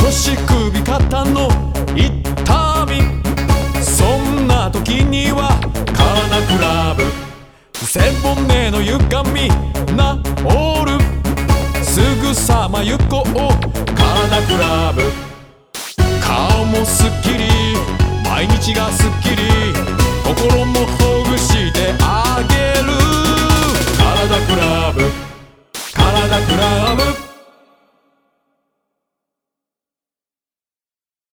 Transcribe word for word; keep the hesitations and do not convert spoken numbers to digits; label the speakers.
Speaker 1: 腰首肩の痛み、そんな時にはカナクラブ。背骨の歪み治る、すぐさま行こうカナクラブ。顔もすっきり、毎日がすっきり、心も